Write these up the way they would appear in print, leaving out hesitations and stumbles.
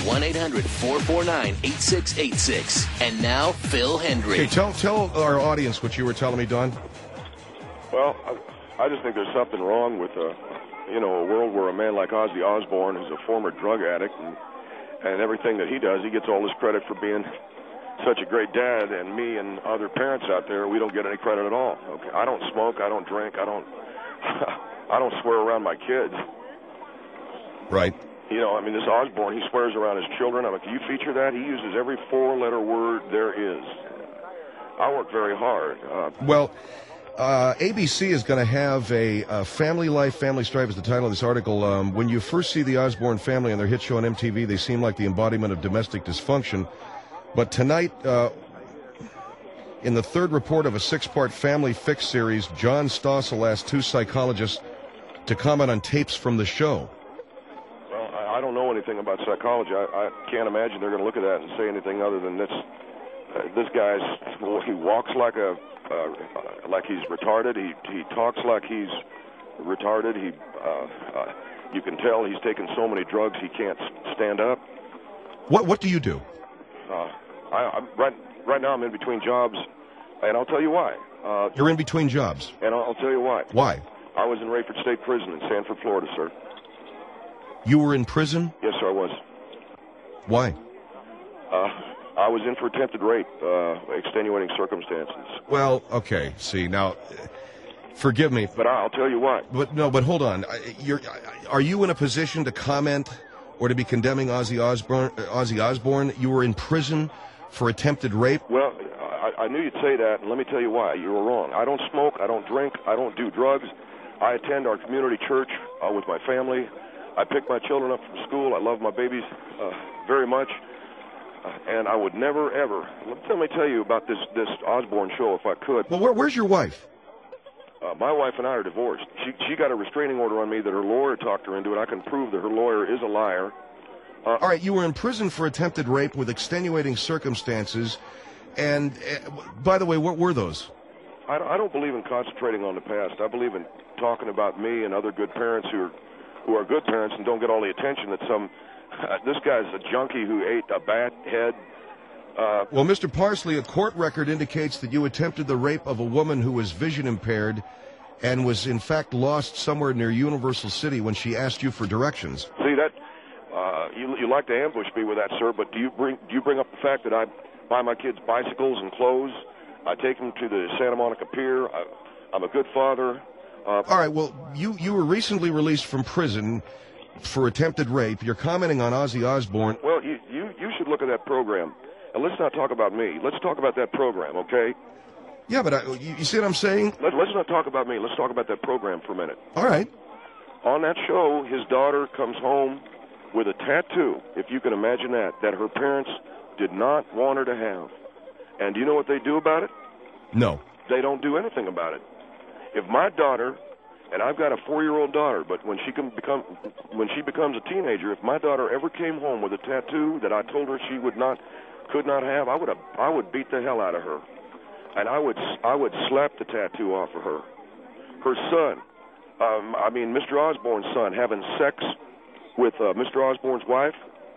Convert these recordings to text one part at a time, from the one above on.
1-800-449-8686. And now, Phil Hendry. Okay, tell our audience what you were telling me, Don. Well, I just think there's something wrong with, a world where a man like Ozzy Osbourne, who's a former drug addict, and everything that he does, he gets all this credit for being such a great dad, and me and other parents out there, we don't get any credit at all. Okay, I don't smoke, I don't drink, I don't swear around my kids. Right. This Osbourne, he swears around his children. I'm like, you feature that? He uses every four-letter word there is. I work very hard. ABC is going to have a Family Life, Family Strife is the title of this article. When you first see the Osbourne family on their hit show on MTV, they seem like the embodiment of domestic dysfunction. But tonight, in the third report of a 6-part Family Fix series, John Stossel asked 2 psychologists to comment on tapes from the show. Well, I don't know anything about psychology. I can't imagine they're going to look at that and say anything other than this guy's, he walks like he's retarded. He talks like he's retarded. You can tell he's taken so many drugs he can't stand up. What do you do? Right now I'm in between jobs, and I'll tell you why. You're in between jobs. And I'll tell you why. Why? I was in Rayford State Prison in Sanford, Florida, sir. You were in prison? Yes, sir, I was. Why? I was in for attempted rape, extenuating circumstances. Well, okay. See, now, forgive me. But I'll tell you why. But hold on. Are you in a position to comment or to be condemning Ozzy Osbourne? You were in prison for attempted rape? Well, I knew you'd say that, and let me tell you why. You were wrong. I don't smoke, I don't drink, I don't do drugs. I attend our community church with my family. I pick my children up from school. I love my babies very much. And I would never, ever... Let me tell you about this Osbourne show, if I could. Well, where's your wife? My wife and I are divorced. She got a restraining order on me that her lawyer talked her into it. I can prove that her lawyer is a liar. All right, you were in prison for attempted rape with extenuating circumstances. And, by the way, what were those? I don't believe in concentrating on the past. I believe in talking about me and other good parents who are good parents and don't get all the attention that some... this guy's a junkie who ate a bat head. Well, Mr. Parsley, a court record indicates that you attempted the rape of a woman who was vision impaired and was, in fact, lost somewhere near Universal City when she asked you for directions. See, that you like to ambush me with that, sir, but do you bring up the fact that I buy my kids bicycles and clothes? I take them to the Santa Monica Pier. I'm a good father. All right, well, you were recently released from prison for attempted rape. You're commenting on Ozzy Osbourne. Well, you should look at that program. And let's not talk about me. Let's talk about that program, okay? Yeah, but you see what I'm saying? Let's not talk about me. Let's talk about that program for a minute. All right. On that show, his daughter comes home with a tattoo, if you can imagine that her parents did not want her to have. And do you know what they do about it? No. They don't do anything about it. If my daughter... And I've got a 4-year-old daughter, but when she becomes a teenager, if my daughter ever came home with a tattoo that I told her she could not have, I would beat the hell out of her, and I would slap the tattoo off of her. Her son, Mr. Osbourne's son, having sex with Mr. Osbourne's wife.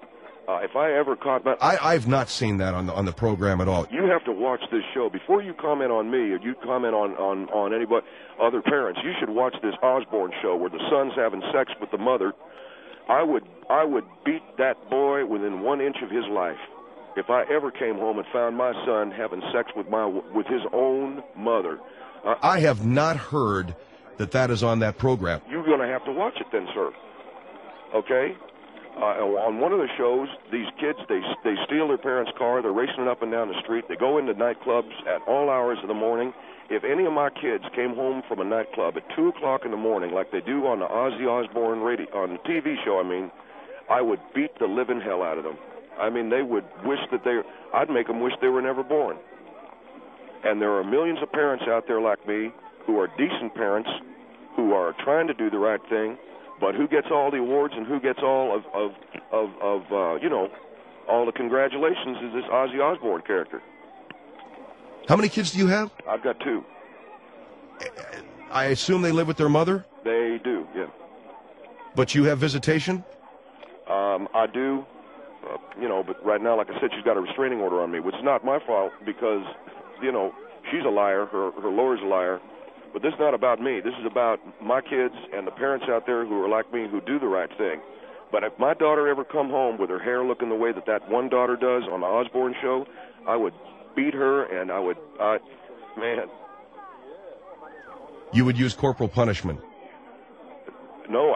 If I ever caught that... I've not seen that on the program at all. You have to watch this show. Before you comment on me or you comment on anybody, other parents, you should watch this Osbourne show where the son's having sex with the mother. I would beat that boy within 1 inch of his life. If I ever came home and found my son having sex with his own mother. I have not heard that is on that program. You're going to have to watch it then, sir. Okay? On one of the shows, these kids, they steal their parents' car. They're racing it up and down the street. They go into nightclubs at all hours of the morning. If any of my kids came home from a nightclub at 2 o'clock in the morning, like they do on the Ozzy Osbourne on the TV show, I would beat the living hell out of them. They would wish I'd make them wish they were never born. And there are millions of parents out there like me who are decent parents, who are trying to do the right thing. But who gets all the awards and who gets all of all the congratulations is this Ozzy Osbourne character. How many kids do you have? I've got 2. I assume they live with their mother? They do, yeah. But you have visitation? I do. But right now, like I said, she's got a restraining order on me, which is not my fault because, she's a liar. Her lawyer's a liar. But this is not about me. This is about my kids and the parents out there who are like me who do the right thing. But if my daughter ever come home with her hair looking the way that one daughter does on the Osborne show, I would beat her, and man. You would use corporal punishment? No,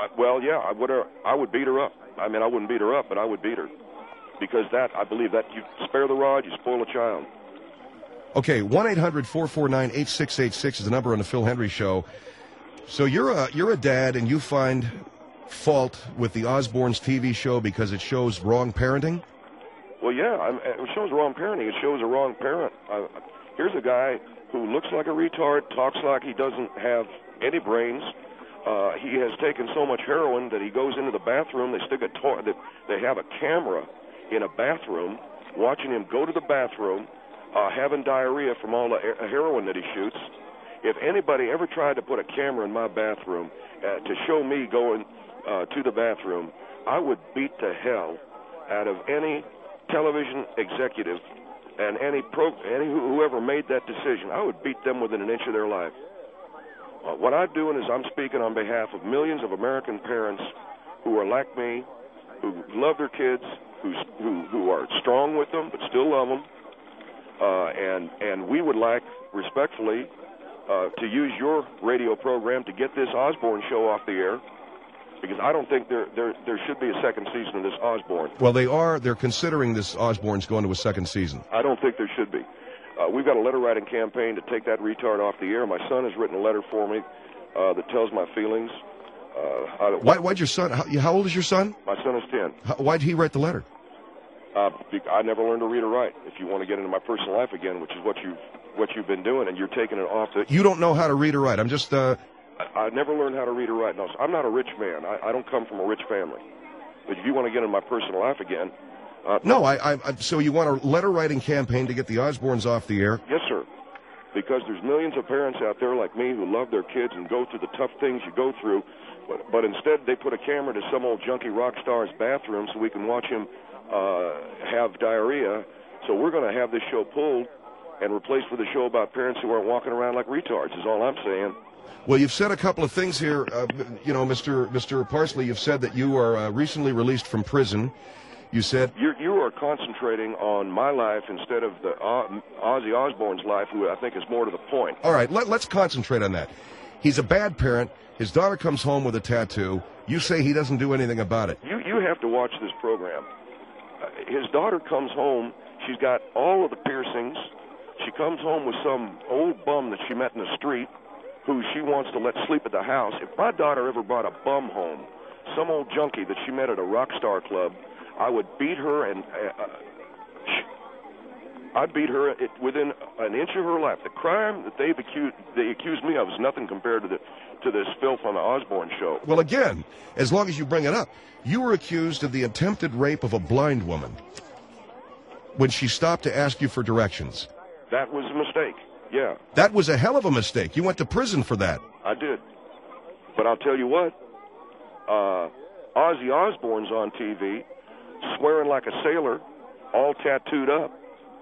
I would beat her up. I mean, I wouldn't beat her up, but I would beat her. Because I believe that you spare the rod, you spoil a child. Okay, 1-800-449-8686 is the number on the Phil Hendry Show. So you're a dad, and you find fault with the Osbournes TV show because it shows wrong parenting? Well, yeah, it shows wrong parenting. It shows a wrong parent. Here's a guy who looks like a retard, talks like he doesn't have any brains. He has taken so much heroin that he goes into the bathroom. They have a camera in a bathroom watching him go to the bathroom, having diarrhea from all the heroin that he shoots. If anybody ever tried to put a camera in my bathroom to show me going to the bathroom, I would beat the hell out of any television executive and whoever made that decision. I would beat them within an inch of their life. What I'm doing is I'm speaking on behalf of millions of American parents who are like me, who love their kids, who are strong with them but still love them, and we would like, respectfully, to use your radio program to get this Osborne show off the air, because I don't think there should be a second season of this Osborne. Well, they're considering this Osborne's going to a second season. I don't think there should be. We've got a letter-writing campaign to take that retard off the air. My son has written a letter for me that tells my feelings. Why'd your son? How old is your son? My son is 10. Why'd he write the letter? I never learned to read or write. If you want to get into my personal life again, which is what you've been doing, and you're taking it off. You don't know how to read or write. I'm just. I never learned how to read or write. No, I'm not a rich man. I don't come from a rich family. But if you want to get into my personal life again. No, so you want a letter-writing campaign to get the Osbournes off the air? Yes, sir. Because there's millions of parents out there like me who love their kids and go through the tough things you go through, but instead they put a camera to some old junkie rock star's bathroom so we can watch him have diarrhea. So we're going to have this show pulled and replaced with a show about parents who aren't walking around like retards, is all I'm saying. Well, you've said a couple of things here. Mr. Parsley, you've said that you are recently released from prison. You said you are concentrating on my life instead of the Ozzy Osbourne's life, who I think is more to the point. All right, let's concentrate on that. He's a bad parent. His daughter comes home with a tattoo. You say he doesn't do anything about it. You have to watch this program. His daughter comes home. She's got all of the piercings. She comes home with some old bum that she met in the street who she wants to let sleep at the house. If my daughter ever brought a bum home, some old junkie that she met at a rock star club, I would beat her, and I'd beat her within an inch of her life. The crime that they accused me of is nothing compared to this filth on the Osborne show. Well, again, as long as you bring it up, you were accused of the attempted rape of a blind woman when she stopped to ask you for directions. That was a mistake, yeah. That was a hell of a mistake. You went to prison for that. I did. But I'll tell you what, Ozzy Osbourne's on TV, swearing like a sailor, all tattooed up.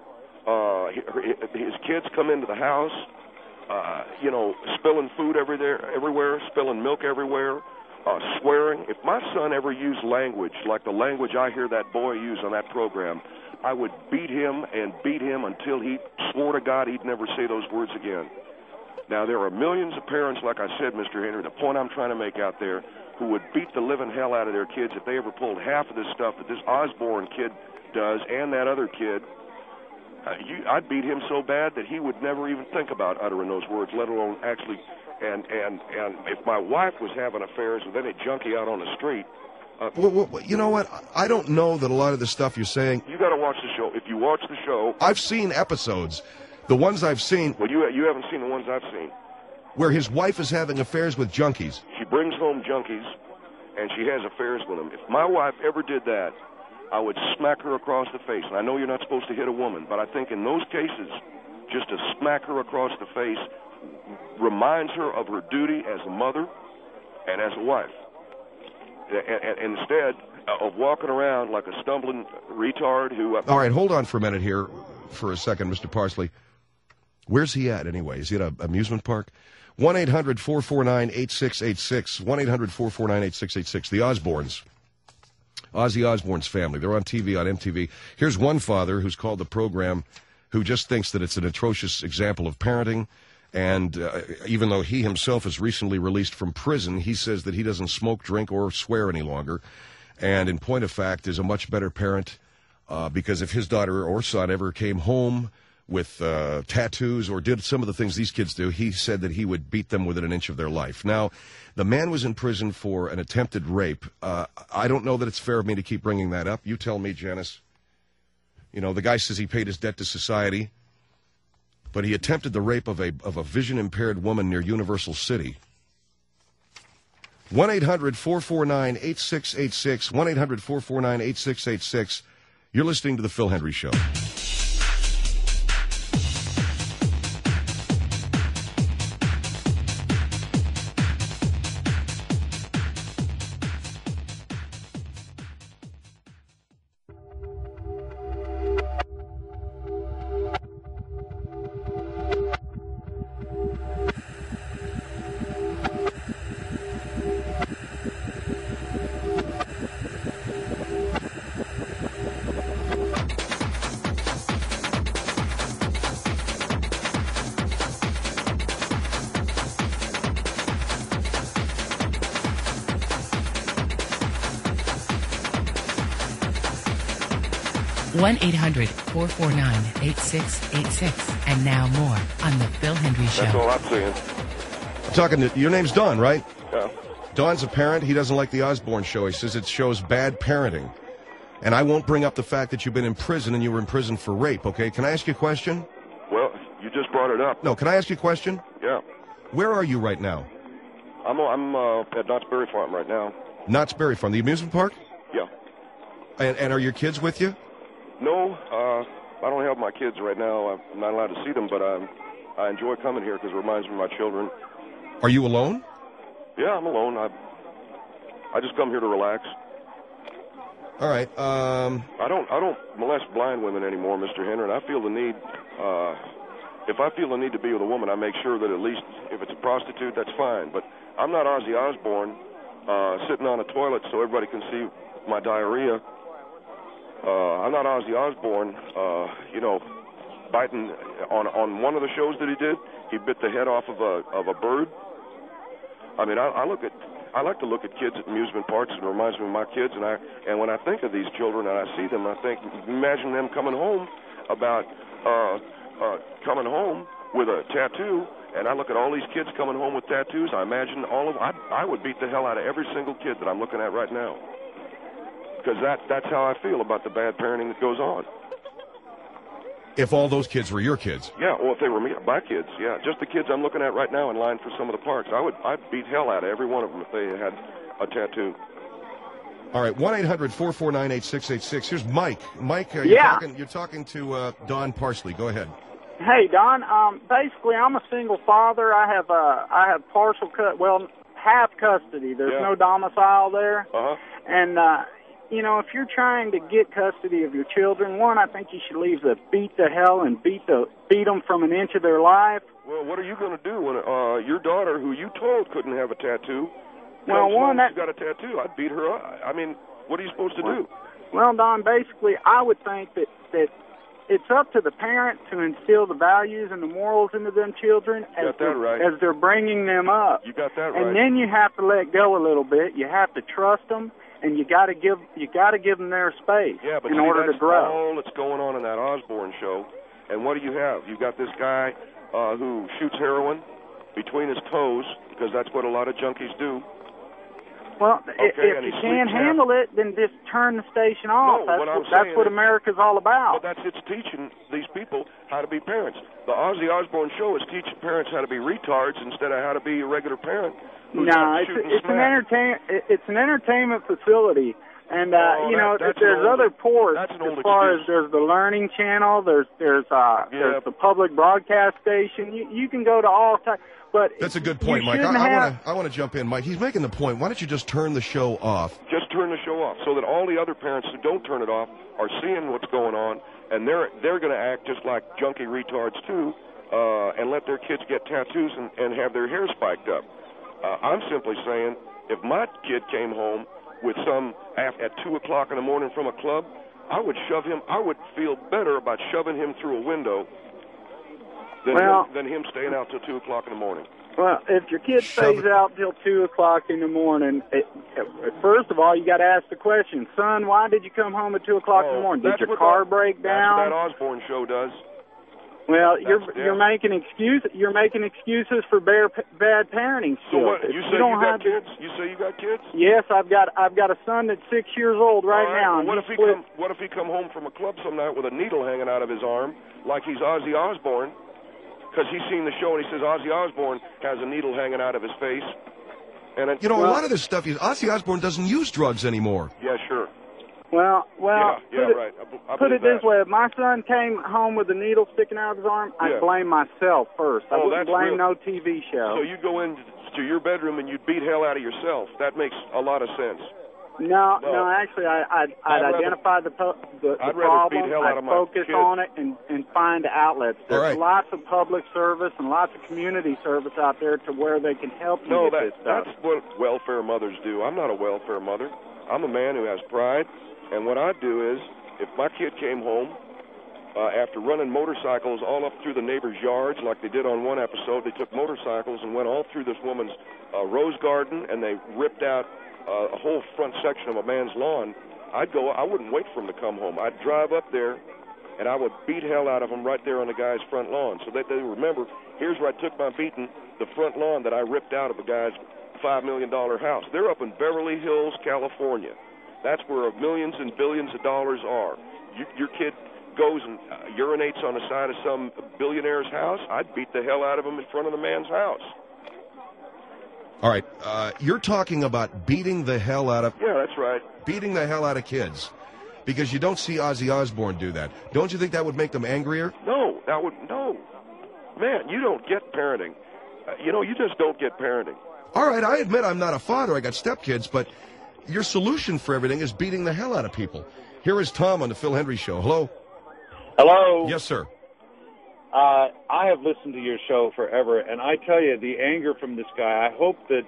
His kids come into the house, spilling food everywhere, spilling milk everywhere, swearing. If my son ever used language like the language I hear that boy use on that program, I would beat him until he swore to God he'd never say those words again. Now, there are millions of parents, like I said, Mr. Henry, the point I'm trying to make out there, who would beat the living hell out of their kids if they ever pulled half of this stuff that this Osborne kid does and that other kid. I'd beat him so bad that he would never even think about uttering those words, let alone actually. And if my wife was having affairs with any junkie out on the street. Well, you know what? I don't know that a lot of the stuff you're saying. You got to watch the show. If you watch the show. I've seen episodes. The ones I've seen. Well, you haven't seen the ones I've seen. Where his wife is having affairs with junkies. She brings home junkies, and she has affairs with them. If my wife ever did that, I would smack her across the face. And I know you're not supposed to hit a woman, but I think in those cases, just to smack her across the face reminds her of her duty as a mother and as a wife. And instead, of walking around like a stumbling retard who... All right, hold on for a minute here for a second, Mr. Parsley. Where's he at anyway? Is he at an amusement park? 1-800-449-8686. 1-800-449-8686. The Osbournes. Ozzy Osbourne's family. They're on TV, on MTV. Here's one father who's called the program who just thinks that it's an atrocious example of parenting. And even though he himself is recently released from prison, he says that he doesn't smoke, drink, or swear any longer. And in point of fact, is a much better parent because if his daughter or son ever came home with tattoos or did some of the things these kids do, he said that he would beat them within an inch of their life. Now, the man was in prison for an attempted rape. I don't know that it's fair of me to keep bringing that up. You tell me, Janice. You know, the guy says he paid his debt to society, but he attempted the rape of a vision-impaired woman near Universal City. 1-800-449-8686. 1-800-449-8686. You're listening to The Phil Hendrie Show. One 1-800-449-8686. And now more on The Phil Hendrie Show. That's all I'm saying. Talking to, your name's Don, right? Yeah. Don's a parent. He doesn't like the Osbourne show. He says it shows bad parenting. And I won't bring up the fact that you've been in prison and you were in prison for rape, okay? Can I ask you a question? Well, you just brought it up. No, can I ask you a question? Yeah. Where are you right now? I'm at Knott's Berry Farm right now. Knott's Berry Farm, the amusement park? Yeah. And are your kids with you? No, I don't have my kids right now. I'm not allowed to see them, but I enjoy coming here because it reminds me of my children. Are you alone? Yeah, I'm alone. I just come here to relax. All right. I don't molest blind women anymore, Mr. Henry. And I feel the need. If I feel the need to be with a woman, I make sure that at least if it's a prostitute, that's fine. But I'm not Ozzy Osbourne sitting on a toilet so everybody can see my diarrhea. I'm not Ozzy Osbourne, biting on one of the shows that he did. He bit the head off of a bird. I mean, I like to look at kids at amusement parks. It reminds me of my kids, and when I think of these children and I see them, I think, imagine them coming home with a tattoo. And I look at all these kids coming home with tattoos. I imagine I would beat the hell out of every single kid that I'm looking at right now. Because that's how I feel about the bad parenting that goes on. If all those kids were your kids? Yeah, well, if they were my kids, yeah. Just the kids I'm looking at right now in line for some of the parks. I'd beat hell out of every one of them if they had a tattoo. All right, 1-800-449-8686. Here's Mike. Mike, you're talking to Don Parsley. Go ahead. Hey, Don. Basically, I'm a single father. I have half custody. There's no domicile there. Uh-huh. And, if you're trying to get custody of your children, one, I think you should leave the beat the hell and beat them from an inch of their life. Well, what are you going to do when your daughter, who you told couldn't have a tattoo, she's got a tattoo? I'd beat her up. I mean, what are you supposed to do? Well, Don, basically, I would think that it's up to the parent to instill the values and the morals into them children as they're bringing them up. You got that right. And then you have to let go a little bit. You have to trust them, and you got to give them their space in order to grow. That's all that's going on in that Osbourne show. And what do you have? You've got this guy who shoots heroin between his toes, because that's what a lot of junkies do. Well, if you can't handle it, then just turn the station off. No, that's what America's all about. But it's teaching these people how to be parents. The Ozzy Osbourne show is teaching parents how to be retards instead of how to be a regular parent. No, it's an entertainment facility And there's other ports as far as there's the Learning Channel, there's the public broadcast station. You can go to all types. But that's a good point, Mike. I want to jump in, Mike. He's making the point. Why don't you just turn the show off? Just turn the show off, so that all the other parents who don't turn it off are seeing what's going on, and they're going to act just like junkie retards too, and let their kids get tattoos and have their hair spiked up. I'm simply saying, if my kid came home with some at 2 o'clock in the morning from a club, I would shove him. I would feel better about shoving him through a window than him staying out till 2 o'clock in the morning. Well, if your kid stays out till 2 o'clock in the morning, first of all, you got to ask the question, son, why did you come home at 2 o'clock in the morning? Did your car break down? That's what that Osborne show does. Well, you're making excuses. You're making excuses for bad parenting skills. So what? You say you got kids? You say you got kids? Yes, I've got a son that's 6 years old right now. Well, what if he come home from a club some night with a needle hanging out of his arm, like he's Ozzy Osbourne? Because he's seen the show and he says Ozzy Osbourne has a needle hanging out of his face. And a lot of this stuff, Ozzy Osbourne doesn't use drugs anymore. Yeah, sure. Well, right. Put it this way: if my son came home with a needle sticking out of his arm, I'd blame myself first. I wouldn't blame no TV show. So you go into your bedroom and you'd beat hell out of yourself. That makes a lot of sense. No, actually, I'd identify the problem. I'd focus on it and find outlets. There's lots of public service and lots of community service out there to where they can help you with this stuff. That's what welfare mothers do. I'm not a welfare mother. I'm a man who has pride. And what I do is, if my kid came home after running motorcycles all up through the neighbors' yards, like they did on one episode, they took motorcycles and went all through this woman's rose garden, and they ripped out a whole front section of a man's lawn, I wouldn't wait for him to come home. I'd drive up there, and I would beat hell out of him right there on the guy's front lawn, so that they remember, here's where I took my beating, the front lawn that I ripped out of a guy's $5 million house. They're up in Beverly Hills, California. That's where millions and billions of dollars are. Your kid goes and urinates on the side of some billionaire's house, I'd beat the hell out of him in front of the man's house. All right, you're talking about beating the hell out of... Yeah, that's right. Beating the hell out of kids, because you don't see Ozzy Osbourne do that. Don't you think that would make them angrier? No, no. Man, you don't get parenting. You just don't get parenting. All right, I admit I'm not a father. I got stepkids, but your solution for everything is beating the hell out of people. Here is Tom on the Phil Hendry Show. Hello? Hello? Yes, sir. I have listened to your show forever, and I tell you, the anger from this guy, I hope that,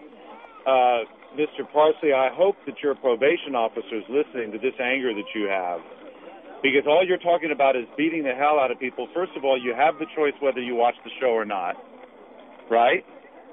Mr. Parsley, I hope that your probation officer is listening to this anger that you have. Because all you're talking about is beating the hell out of people. First of all, you have the choice whether you watch the show or not, right?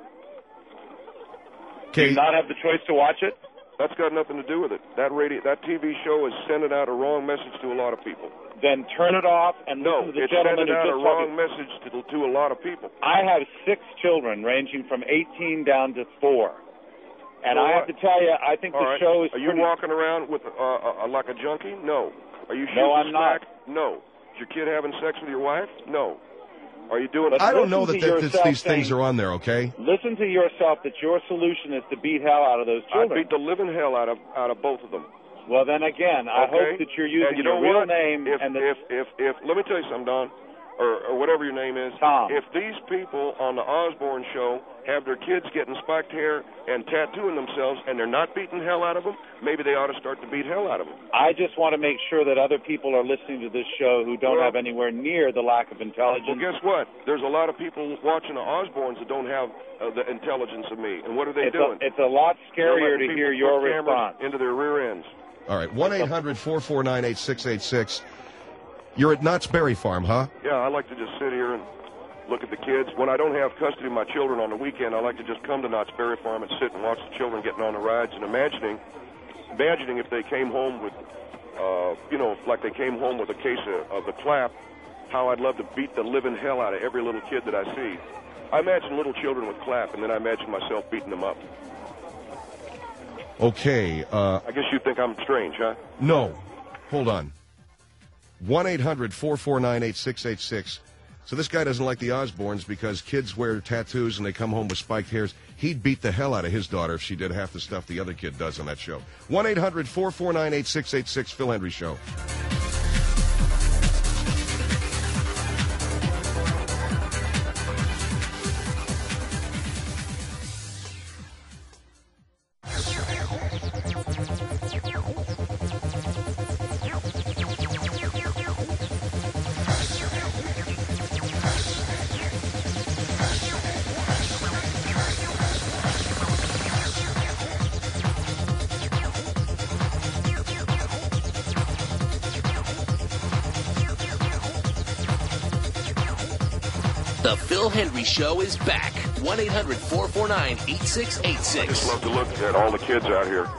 Do you not have the choice to watch it? That's got nothing to do with it. That TV show is sending out a wrong message to a lot of people. Then turn it off and listen to the gentleman who just sending out a wrong message to a lot of people. I have 6 children ranging from 18 down to 4. And I have to tell you, I think the show is... Are you walking around with like a junkie? No. Are you shooting No, I'm not. No. Is your kid having sex with your wife? No. Are you doing... I don't know that these things are on there, okay? Listen to yourself that your solution is to beat hell out of those children. I'd beat the living hell out of both of them. Well, then again, I hope that you're using your real name. If let me tell you something, Don, or whatever your name is. Tom. If these people on the Osborne show have their kids getting spiked hair and tattooing themselves, and they're not beating hell out of them, maybe they ought to start to beat hell out of them. I just want to make sure that other people are listening to this show who don't have anywhere near the lack of intelligence. Well, guess what? There's a lot of people watching the Osbournes that don't have the intelligence of me. And what are they doing? It's a lot scarier to hear your response. Into their rear ends. All right, 1-800-449-8686. You're at Knott's Berry Farm, huh? Yeah, I like to just sit here and look at the kids. When I don't have custody of my children on the weekend, I like to just come to Knott's Berry Farm and sit and watch the children getting on the rides and imagining if they came home with, like they came home with a case of the clap, how I'd love to beat the living hell out of every little kid that I see. I imagine little children with clap, and then I imagine myself beating them up. Okay. I guess you think I'm strange, huh? No. Hold on. 1-800-449-8686. So this guy doesn't like the Osbournes because kids wear tattoos and they come home with spiked hairs. He'd beat the hell out of his daughter if she did half the stuff the other kid does on that show. 1-800-449-8686, Phil Hendrie Show. The Phil Hendrie Show is back. 1-800-449-8686. I just love to look at all the kids out here.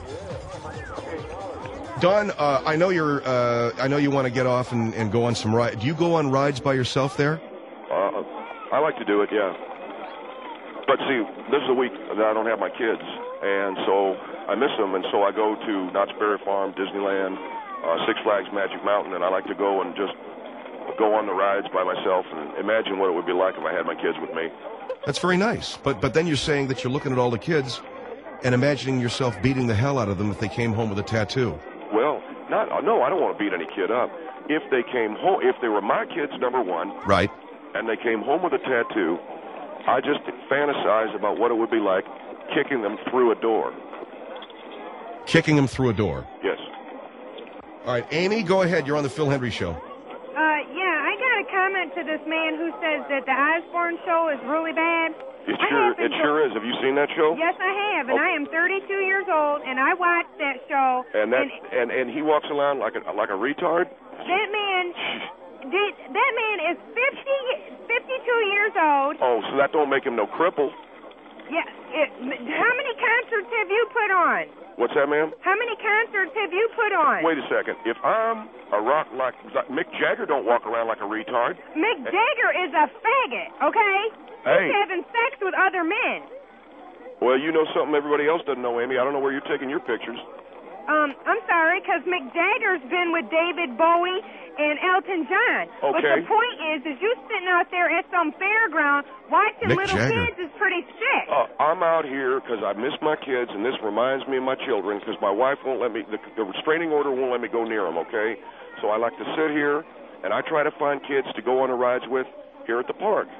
Don, I know you want to get off and go on some rides. Do you go on rides by yourself there? I like to do it, yeah. But see, this is a week that I don't have my kids, and so I miss them, and so I go to Knott's Berry Farm, Disneyland, Six Flags Magic Mountain, and I like to go and just go on the rides by myself and imagine what it would be like if I had my kids with me. That's very nice. But then you're saying that you're looking at all the kids and imagining yourself beating the hell out of them if they came home with a tattoo. Well, no, I don't want to beat any kid up. If they came home, if they were my kids, number one, right, and they came home with a tattoo, I just fantasize about what it would be like kicking them through a door. Kicking them through a door? Yes. All right, Amy, go ahead. You're on the Phil Hendrie Show. Comment to this man who says that the Osbourne show is really bad. It sure is. Have you seen that show? Yes, I have, and I am 32 years old, and I watched that show. And he walks around like a retard. That man is 52 years old. Oh, so that don't make him no cripple. Yeah. How many concerts have you put on? What's that, ma'am? How many concerts have you put on? Wait a second. If I'm a rock like Mick Jagger, don't walk around like a retard. Mick Jagger is a faggot, okay? Hey. He's having sex with other men. Well, you know something everybody else doesn't know, Amy. I don't know where you're taking your pictures. I'm sorry, because Mick Jagger's been with David Bowie and Elton John. Okay. But the point is you sitting out there at some fairground watching Mick little Jagger. kids is pretty sick. I'm out here because I miss my kids, and this reminds me of my children because my wife won't let me, the restraining order won't let me go near them, okay? So I like to sit here, and I try to find kids to go on the rides with here at the park.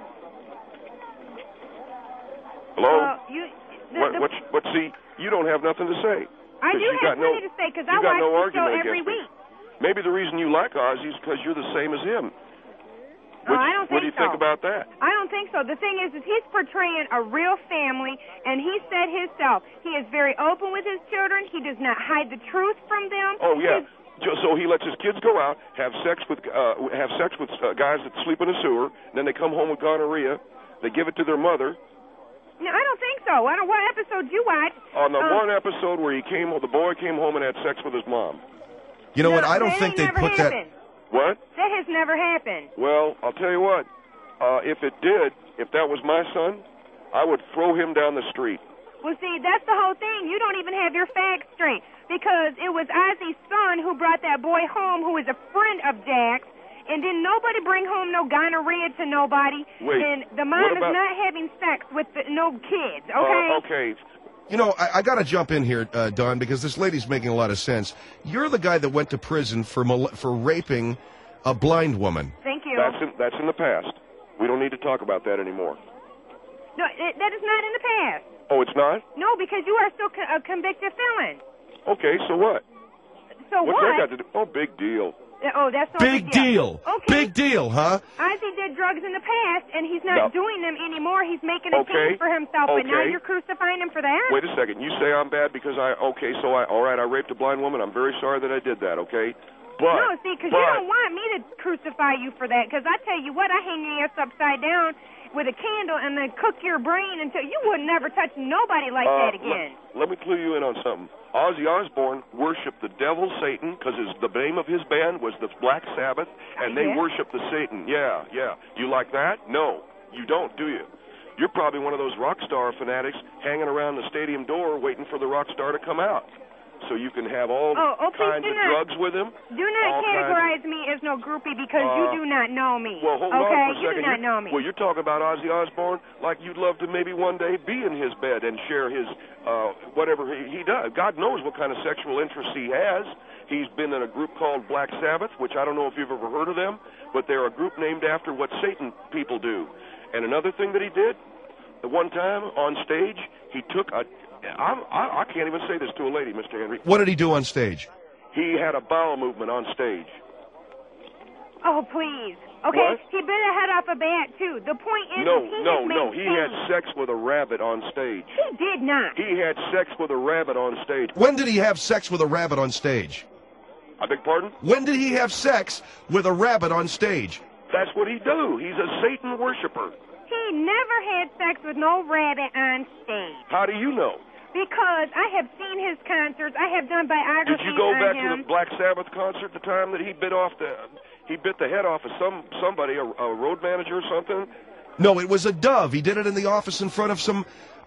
Hello? See, you don't have nothing to say. I do have plenty to say because I watch the show every week. Maybe the reason you like Ozzy is because you're the same as him. I don't think so. What do you think about that? I don't think so. The thing is he's portraying a real family, and he said himself, he is very open with his children. He does not hide the truth from them. Oh, yeah. So he lets his kids go out, have sex with guys that sleep in a sewer, and then they come home with gonorrhea. They give it to their mother. No, I don't think so. I don't. What episode you watch? On the one episode where the boy came home and had sex with his mom. You know what? I don't think they put that. What? That has never happened. Well, I'll tell you what. If it did, if that was my son, I would throw him down the street. Well, see, that's the whole thing. You don't even have your facts straight because it was Ozzy's son who brought that boy home, who is a friend of Jack's. And didn't nobody bring home no gonorrhea to nobody. Wait, and the mom is not having sex with no kids, okay? Okay. You know, I got to jump in here, Don, because this lady's making a lot of sense. You're the guy that went to prison for raping a blind woman. Thank you. That's in the past. We don't need to talk about that anymore. No, that is not in the past. Oh, it's not? No, because you are still a convicted felon. Okay, so what? So What's that got to do? Oh, big deal. Oh, that's no big deal. Okay. Big deal, huh? Ozzy did drugs in the past, and he's not doing them anymore. He's making a case for himself, but now you're crucifying him for that? Wait a second. You say I'm bad because I raped a blind woman. I'm very sorry that I did that, okay? But, no, see, because you don't want me to crucify you for that, because I tell you what, I hang your ass upside down with a candle and then cook your brain until you would never touch nobody like that again. Let me clue you in on something. Ozzy Osbourne worshipped the devil Satan because the name of his band was the Black Sabbath, and they worship the Satan. Yeah. Do you like that? No, you don't, do you? You're probably one of those rock star fanatics hanging around the stadium door waiting for the rock star to come out. So you can have all kinds of drugs with him. Do not categorize me as no groupie because you do not know me. Well, hold on for a second. You do not know me. Well, you're talking about Ozzy Osbourne like you'd love to maybe one day be in his bed and share his whatever he does. God knows what kind of sexual interests he has. He's been in a group called Black Sabbath, which I don't know if you've ever heard of them, but they're a group named after what Satan people do. And another thing that he did, the one time on stage, he took I can't even say this to a lady, Mr. Henry. What did he do on stage? He had a bowel movement on stage. Oh, please. Okay, what? He bit a head off a bat, too. The point is, No. He had sex with a rabbit on stage. He did not. He had sex with a rabbit on stage. When did he have sex with a rabbit on stage? I beg pardon? When did he have sex with a rabbit on stage? That's what he do. He's a Satan worshiper. He never had sex with no rabbit on stage. How do you know? Because I have seen his concerts. I have done biographies on him. Did you go back to the Black Sabbath concert the time that he bit the head off of somebody, a road manager or something? No, it was a dove. He did it in the office in front of some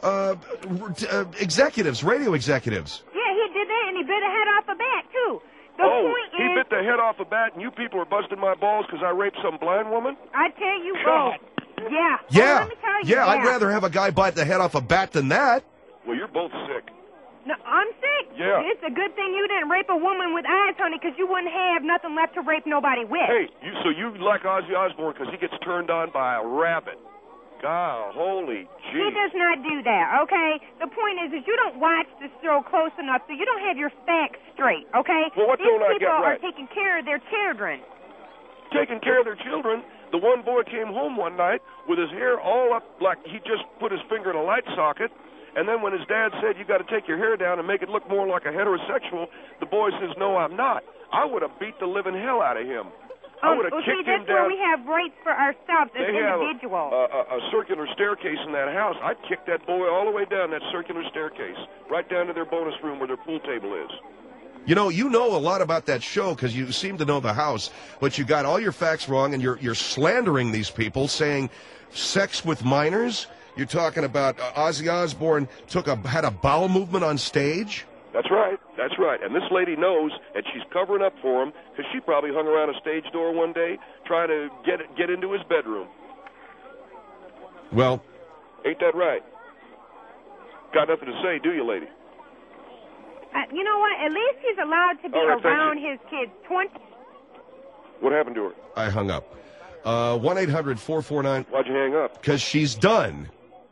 executives, radio executives. Yeah, he did that, and he bit a head off a bat, too. He bit the head off a bat, and you people are busting my balls because I raped some blind woman? I tell you what. Yeah. Yeah. Let me tell you, I'd rather have a guy bite the head off a bat than that. Well, you're both sick. No, I'm sick. Yeah. It's a good thing you didn't rape a woman with eyes, honey, because you wouldn't have nothing left to rape nobody with. Hey, so you like Ozzy Osbourne because he gets turned on by a rabbit. God, holy gee. He does not do that, okay? The point is you don't watch the show close enough, so you don't have your facts straight, okay? Well, what don't I These get people right? are taking care of their children. Taking care of their children? The one boy came home one night with his hair all up like he just put his finger in a light socket, and then when his dad said, you got to take your hair down and make it look more like a heterosexual, the boy says, no, I'm not. I would have beat the living hell out of him. I would have kicked him down. That's where we have rights for ourselves as individuals. They have a circular staircase in that house. I'd kick that boy all the way down that circular staircase, right down to their bonus room where their pool table is. You know a lot about that show because you seem to know the house, but you got all your facts wrong, and you're slandering these people, saying sex with minors. You're talking about Ozzy Osbourne had a bowel movement on stage. That's right. That's right. And this lady knows, and she's covering up for him because she probably hung around a stage door one day trying to get into his bedroom. Well, ain't that right? Got nothing to say, do you, lady? You know what? At least he's allowed to be around his kids. What happened to her? I hung up. 1-800-449. Why'd you hang up? Because she's done.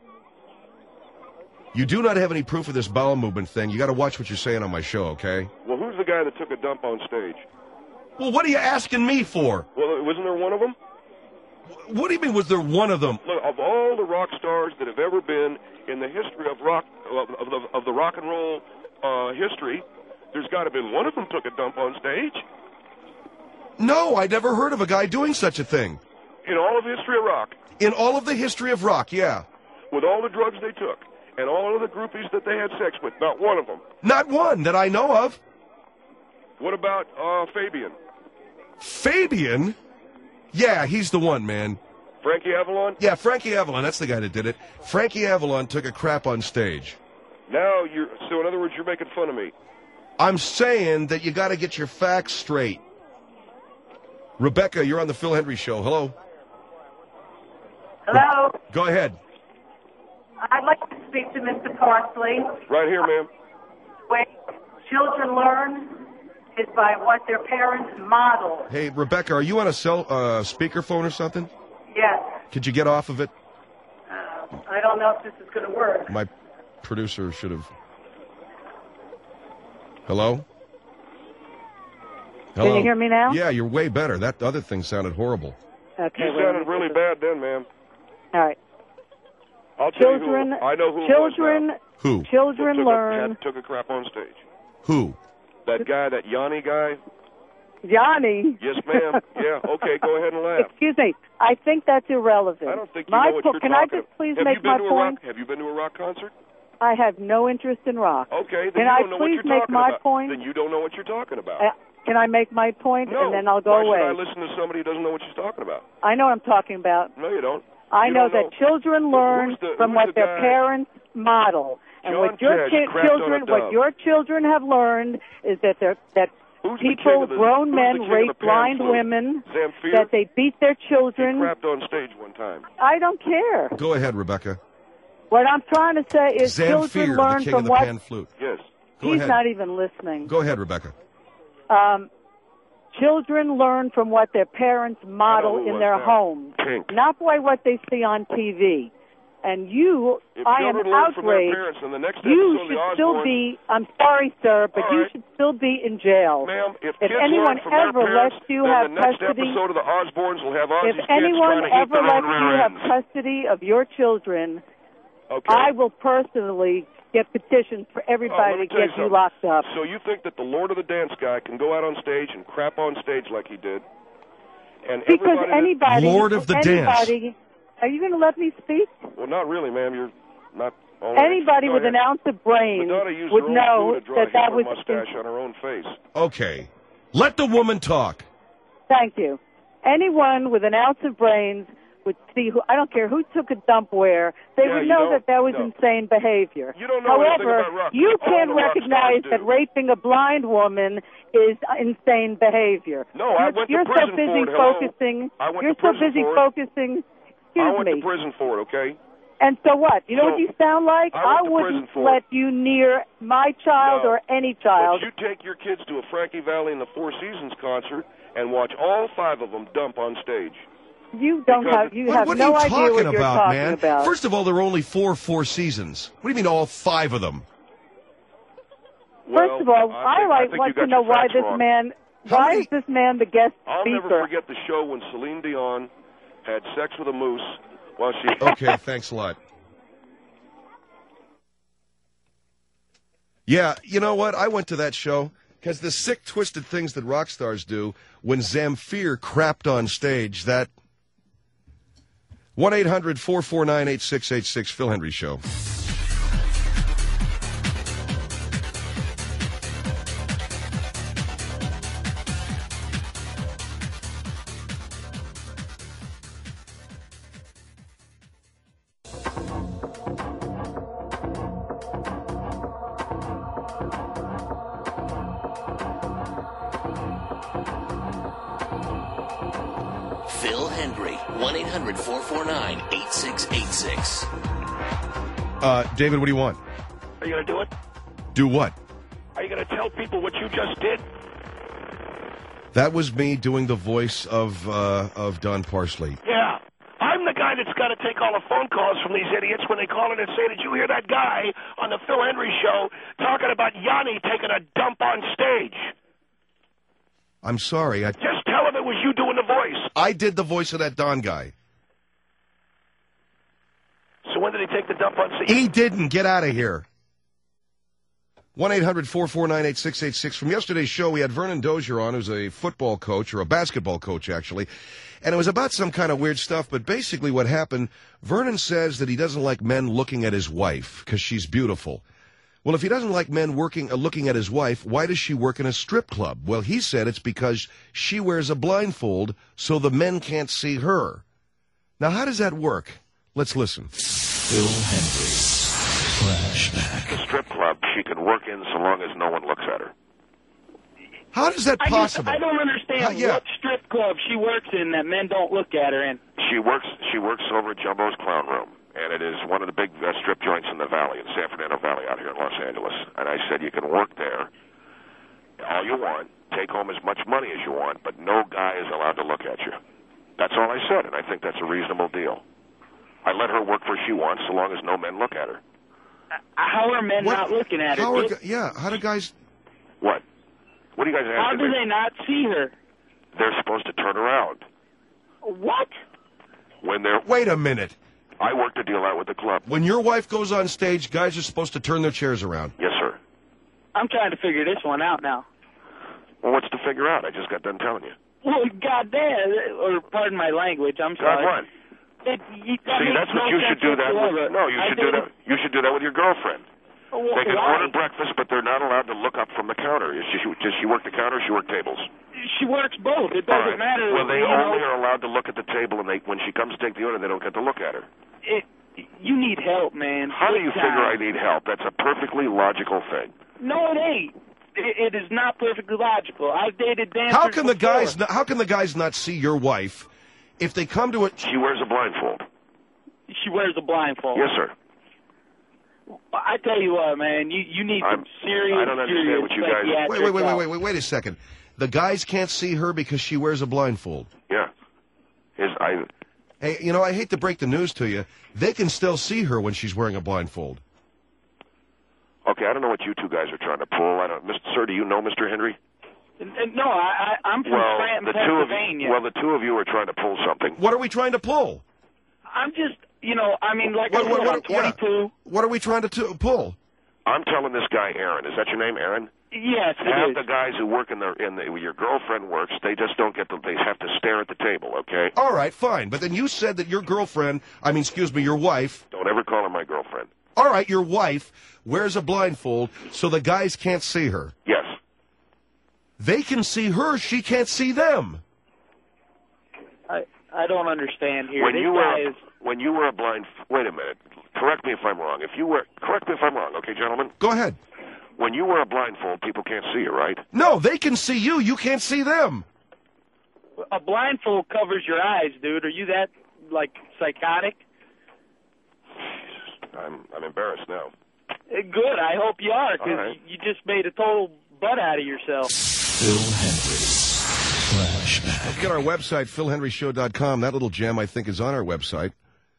You do not have any proof of this bowel movement thing. You got to watch what you're saying on my show, okay? Well, who's the guy that took a dump on stage? Well, what are you asking me for? Well, wasn't there one of them? What do you mean, was there one of them? Look, of all the rock stars that have ever been in the history of rock, of the rock and roll history, there's got to have been one of them took a dump on stage. No, I never heard of a guy doing such a thing. In all of the history of rock? In all of the history of rock, yeah. With all the drugs they took and all of the groupies that they had sex with, not one of them. Not one that I know of. What about Fabian? Fabian? Yeah, he's the one, man. Frankie Avalon? Yeah, Frankie Avalon, that's the guy that did it. Frankie Avalon took a crap on stage. Now so in other words, you're making fun of me. I'm saying that you got to get your facts straight. Rebecca, you're on the Phil Hendry Show. Hello. Hello. Go ahead. I'd like to speak to Mr. Parsley. Right here, ma'am. Where children learn is by what their parents model. Hey, Rebecca, are you on a speakerphone or something? Yes. Could you get off of it? I don't know if this is going to work. My producer should have. Hello? Hello? Can you hear me now? Yeah, you're way better. That other thing sounded horrible. Okay. You sounded really bad then, ma'am. All right. I'll tell you who. I know who. Children. Who? Children learn. Took a crap on stage. Who? That guy, that Yanni guy. Yanni. Yes, ma'am. Yeah. Okay. Go ahead and laugh. Excuse me. I think that's irrelevant. I don't think you know what you're talking about. Can I just please make my point? Have you been to a rock concert? I have no interest in rock. Okay. Then can you I don't know what please you're make talking my about. point? Then you don't know what you're talking about. Can I make my point No. and then I'll go away? Why should I listen to somebody who doesn't know what she's talking about? I know what I'm talking about. No, you don't. I know that children learn from what their parents model. And what your children have learned is that people, grown men, rape blind women, Zamfir? that they beat their children. He crapped on stage one time. I don't care. Go ahead, Rebecca. What I'm trying to say is Zamfir, children learn the king from of the what... pan flute. Yes. Go He's ahead. not even listening. Go ahead, Rebecca. Children learn from what their parents model in their homes, not by what they see on TV. And you, I am outraged. You should still be, I'm sorry, sir, but you should still be in jail. Ma'am, if anyone ever lets you have custody, episode of the Osbournes will have Ozzy's if anyone ever lets you have custody of your children, I will personally get petitions for everybody to get you locked up. So you think that the Lord of the Dance guy can go out on stage and crap on stage like he did? And because anybody, Lord of the Dance. Are you going to let me speak? Well, not really, ma'am. You're not. Anybody with an ounce of brain would know that was mustache on her own face. Okay, let the woman talk. Thank you. Anyone with an ounce of brains would see who. I don't care who took a dump where. They would know that was insane behavior. You don't know anything about rock. You can recognize that raping a blind woman is insane behavior. No, I went to prison for it. You're so busy focusing. I went to prison for it, okay? And so what? You know what you sound like? I wouldn't let you near my child or any child. But you take your kids to a Frankie Valli and the Four Seasons concert and watch all 5 of them dump on stage. You don't have. You have no idea what you're talking about. First of all, there are only Four Seasons. What do you mean all 5 of them? First of all, I want to know why this man. Why is this man the guest speaker? I'll never forget the show when Celine Dion had sex with a moose while she... Okay, thanks a lot. Yeah, you know what? I went to that show because the sick, twisted things that rock stars do when Zamfir crapped on stage, that... 1-800-449-8686, Phil Hendry Show. Phil Hendry, 1-800-449-8686. David, what do you want? Are you going to do it? Do what? Are you going to tell people what you just did? That was me doing the voice of Don Parsley. Yeah. I'm the guy that's got to take all the phone calls from these idiots when they call in and say, did you hear that guy on the Phil Hendry Show talking about Yanni taking a dump on stage? I'm sorry. Just tell him it was you doing the voice. I did the voice of that Don guy. So when did he take the dump on stage? He didn't. Get out of here. 1-800-449-8686. From yesterday's show, we had Vernon Dozier on, who's a football coach, or a basketball coach, actually. And it was about some kind of weird stuff, but basically what happened, Vernon says that he doesn't like men looking at his wife because she's beautiful. Well, if he doesn't like men looking at his wife, why does she work in a strip club? Well, he said it's because she wears a blindfold so the men can't see her. Now, how does that work? Let's listen. Phil Hendry. Flashback. The strip club she can work in so long as no one looks at her. How is that possible? I don't understand what strip club she works in that men don't look at her in. She works over at Jumbo's Clown Room, and it is one of the big strip joints in the valley, in San Fernando Valley out here in Los Angeles. And I said you can work there all you want, take home as much money as you want, but no guy is allowed to look at you. That's all I said, and I think that's a reasonable deal. I let her work where she wants so long as no men look at her. How are men not looking at her? How do guys... What? What are you guys asking How do they not see her? They're supposed to turn around. What? When they're... Wait a minute. I worked a deal out with the club. When your wife goes on stage, guys are supposed to turn their chairs around. Yes, sir. I'm trying to figure this one out now. Well, what's to figure out? I just got done telling you. Well, goddamn, or pardon my language, I'm sorry. God, what? See, that's what you should do that with. No, you should do that. You should do that with your girlfriend. Well, they can order breakfast, but they're not allowed to look up from the counter. Does she work the counter or she work tables? She works both. It doesn't matter. Well, they only are allowed to look at the table, and when she comes to take the order, they don't get to look at her. You need help, man. How do you figure I need help? That's a perfectly logical thing. No, it ain't. it is not perfectly logical. I've dated dancers How can the before. guys not see your wife if they come to it? She wears a blindfold. She wears a blindfold. Yes, sir. I tell you what, man, you need some serious. I don't understand what you guys. Wait a second. The guys can't see her because she wears a blindfold. Yeah. Hey, you know, I hate to break the news to you. They can still see her when she's wearing a blindfold. Okay, I don't know what you two guys are trying to pull. Sir, do you know Mr. Henry? No, I'm from Scranton, Pennsylvania. The two of you are trying to pull something. What are we trying to pull? I'm just, like I said, I'm 22. Yeah. What are we trying to pull? I'm telling this guy, Aaron. Is that your name, Aaron? Yes, it Half is. the guys who work where your girlfriend works, they just don't get they have to stare at the table, okay? All right, fine. But then you said that your your wife. Don't ever call her my girlfriend. All right, your wife wears a blindfold so the guys can't see her. Yes. They can see her, she can't see them. I don't understand here. When you were a blind... Wait a minute. Correct me if I'm wrong. Correct me if I'm wrong, okay, gentlemen? Go ahead. When you wear a blindfold, people can't see you, right? No, they can see you. You can't see them. A blindfold covers your eyes, dude. Are you that, psychotic? I'm embarrassed now. Good. I hope you are, because you just made a total butt out of yourself. Phil Hendricks. Flashback. Look at our website, philhenryshow.com. That little gem, I think, is on our website.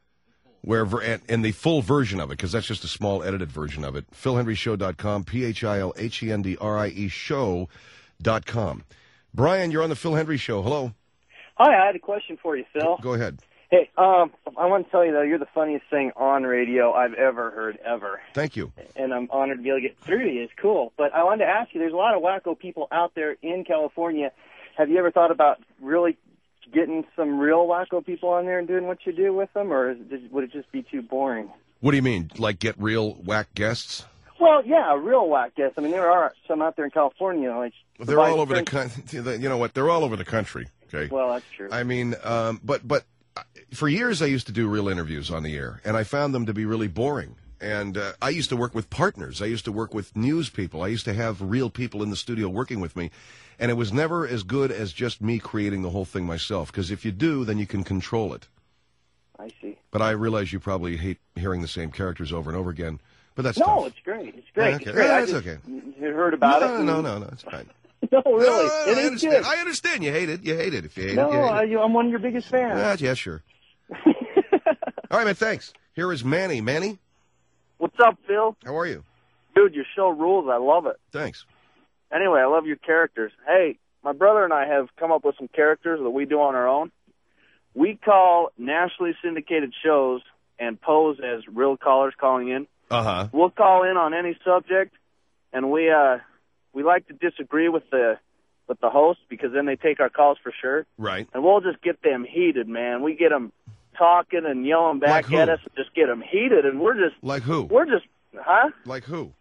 And the full version of it, because that's just a small edited version of it. philhenryshow.com, PHILHENDRIE show.com. Brian, you're on the Phil Hendry Show. Hello. Hi, I had a question for you, Phil. Go ahead. Hey, I want to tell you, though, you're the funniest thing on radio I've ever heard, ever. Thank you. And I'm honored to be able to get through to you. It's cool. But I wanted to ask you, there's a lot of wacko people out there in California. Have you ever thought about really getting some real wacko people on there and doing what you do with them, or would it just be too boring? What do you mean, like get real whack guests? Well, yeah, real whack guests. I mean, there are some out there in California. They're all over the country. You know what? They're all over the country. Okay. Well, that's true. I mean, but for years I used to do real interviews on the air, and I found them to be really boring. And I used to work with partners. I used to work with news people. I used to have real people in the studio working with me. And it was never as good as just me creating the whole thing myself. Because if you do, then you can control it. I see. But I realize you probably hate hearing the same characters over and over again. But that's no, tough. It's great. It's great. Okay. It's great. Yeah, it's okay. You heard about it. No, it's fine. No, really. No, I understand. Good. I understand. You hate it. You hate it. If you hate it, you hate it. I'm one of your biggest fans. Yeah, sure. All right, man, thanks. Here is Manny. Manny? What's up, Phil? How are you? Dude, your show rules. I love it. Thanks. Anyway, I love your characters. Hey, my brother and I have come up with some characters that we do on our own. We call nationally syndicated shows and pose as real callers calling in. Uh-huh. We'll call in on any subject, and we like to disagree with the host because then they take our calls for sure. Right. And we'll just get them heated, man. We get them talking and yelling back at us and just get them heated, and we're just... Like who? We're just... Huh? Like who?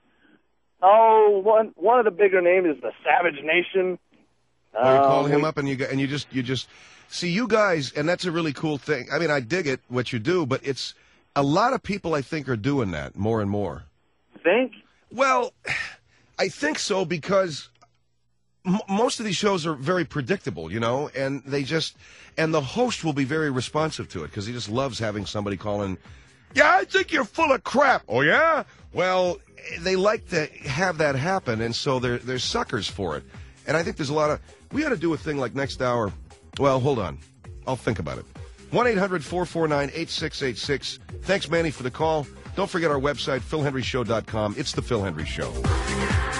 Oh, one of the bigger names is the Savage Nation. You call him up and you just see you guys, and that's a really cool thing. I mean, I dig it what you do, but it's a lot of people I think are doing that more and more. Think? Well, I think so because most of these shows are very predictable, you know, and the host will be very responsive to it because he just loves having somebody call in. Yeah, I think you're full of crap. Oh yeah? Well, they like to have that happen, and so they're suckers for it. And I think there's a lot of... We ought to do a thing like next hour. Well, hold on. I'll think about it. 1-800-449-8686. Thanks, Manny, for the call. Don't forget our website, philhenryshow.com. It's The Phil Hendry Show.